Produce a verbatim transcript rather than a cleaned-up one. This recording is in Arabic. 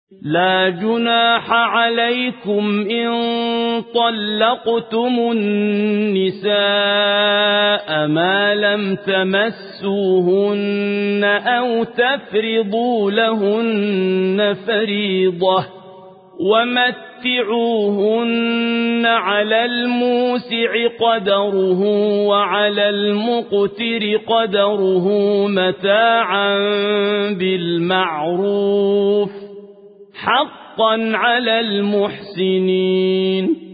لا جناح عليكم إن طلقتم النساء ما لم تمسوهن أو تفرضوا لهن فريضة ومتعوهن على الموسع قدره وعلى المقتر قدره متاعا بالمعروف حقا على المحسنين